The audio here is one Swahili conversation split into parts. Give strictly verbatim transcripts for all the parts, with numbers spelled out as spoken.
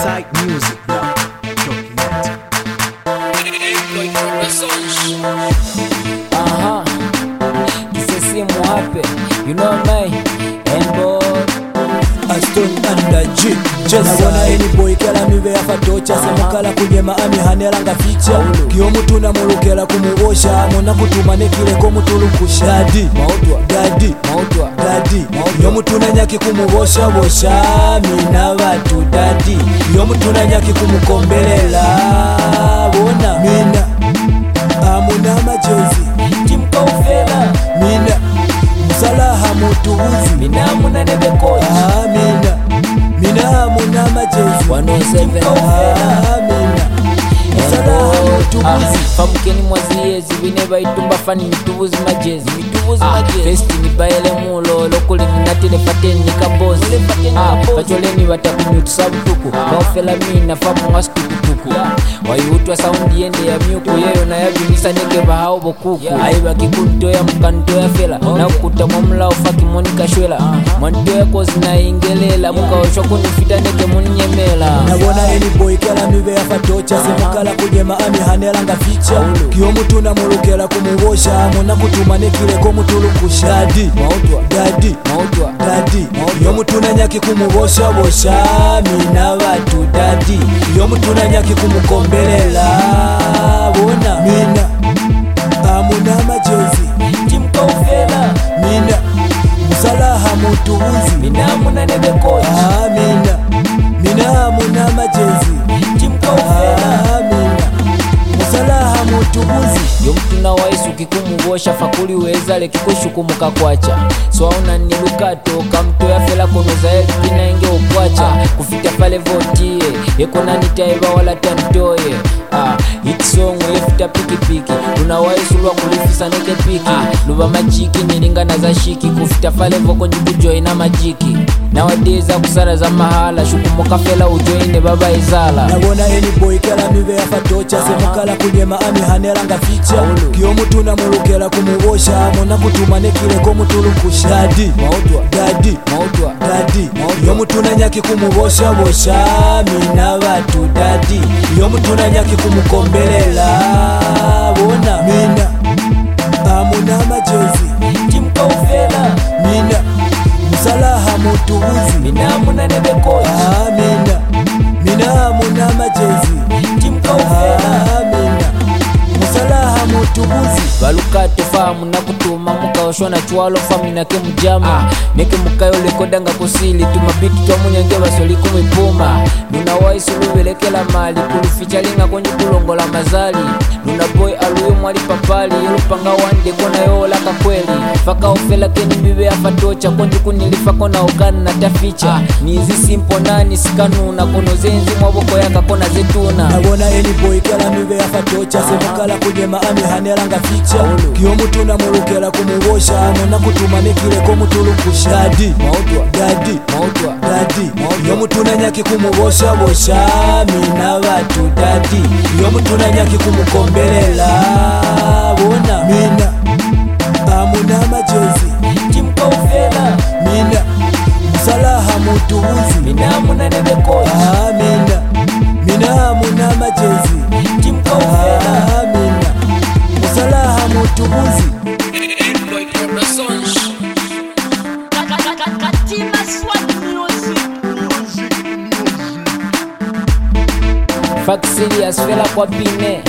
Side Music now. Uh-huh. Kisesi muhape, you know me. And boy Aston under G Nabona any boy kala mive ya fatocha Semukala kunyema ami hanelanga ficha Kiyo mutu na mulukela kumubosha Mona kutuma nekile ko mutulukusha Daddy, daddy, daddy Yo mutu na nyaki kumubosha bosha Mina watu daddy Yo mutu na nyaki kumukombelela Bona Mina Amuna majezi Timka ufela Mina Musalaha mutuuzi Mina amuna nebe coach Ah, mina Mina amuna majezi one oh seven Ah, mina Musalaha mutuuzi Famukeni mwaziyezi Vineba itumba fani mitubuzi majezi Mitubuzi majezi Festi ni baele mulo Lokuli minatile fateni nikabozi Pacholeni watakunyutu sabutuku Maufela mina famu wasitukutuku Wayutwa saundi yende ya miuku Yeyo na ya binisa nege bahao bokuku Aiba kikunto ya mkanto ya fela Na ukuta mwamla ufaki monika shwela Mwanto ya kozi na ingelela Muka oshoku nifita nege munyemela Nabona any boy kala mive ya fatocha Semukala kunyema ami hanelanga ficha Kiyo mutu na mulukela kumubosha Mona kutuma nekile ko mutulukusha Daddy, daddy, daddy Yo mutu na nyaki kumubosha bosha Mina watu daddy Yo mutu na nyaki kumukombelela Bona Mina Amuna majezi Timka ufela Mina Musalaha mutuuzi Mina amuna nebe coach Ah, mina Mina amuna majezi Timka ufela Ah, mina Musalaha mutuuzi Yo mtu na waisu kikumubosha fakuli weza lekikushukumuka kwacha Swauna nilukato kamto ya fela konoza elpina inge ukwacha Kufita pale votie Yekona nitaiba wala tantoye Ah, hit song yefuta piki piki Una waisu lwa kulifisa neke piki Luba majiki nilingana za shiki Kufita pale voko njukujoy na majiki Na wadeza kusara za mahala Shukumuka fela ujoine baba izala Nabona any boy kala mive ya fatocha Semukala kunyema ami hanelanga ficha Kiyo mutu na mulukela kumubosha Mona kutuma nekile ko mutulukusha Daddy, daddy, daddy Yo mutu na nyaki kumubosha bosha Mina watu daddy Yo mutu na nyaki kumukombelela Bona Mina Amuna majezi Timka ufela Mina Musalaha mutuuzi Mina amuna nebe coach Ah, mina Mina amuna majezi Timka ufela Ah, mina Musalaha mutuuzi Balukato famu na kutuma muka oshona chualo famu na ke mujama Neke mukayo lekodanga kusili Tumabiti tuwa munyange basoli kumipuma Nuna waisu luwelekela mali Kuluficha linga konji kulongola mazali Nuna boy aluyo mwali papali Yelupanga wande kona yo laka kweli Faka ufela keni mbibe ya fatocha Konji kunilifa kona okana na taficha Nizi simpo nani sikanuna Kono zenzi mwaboko yaka kona zetuna Nabona any boy kala mive ya fatocha Semukala kunyema ami hanelanga ficha Kiyo mutu na mulukela kumubosha Mona kutuma nekile ko mutulukusha Daddy, daddy, daddy Yo mutu na nyaki kumubosha bosha Mina watu daddy Yo mutu na nyaki kumukombelela Bona Mina Amuna majezi Timka ufela Mina Musalaha mutuuzi Mina amuna nebe coach Ah, mina Mina amuna majezi Timka ufela Ah, mina Musalaha mutuuzi Fuck serious fela kwa pine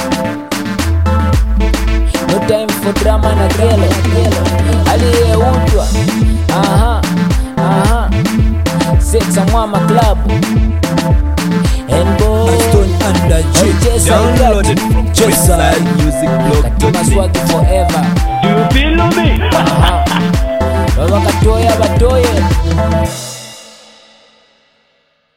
No time for drama na kelo Aliye utwa Aha, aha Sexa mwama club And boy Aston under G Downloaded from Just westside music blog dot net. Katima swagi forever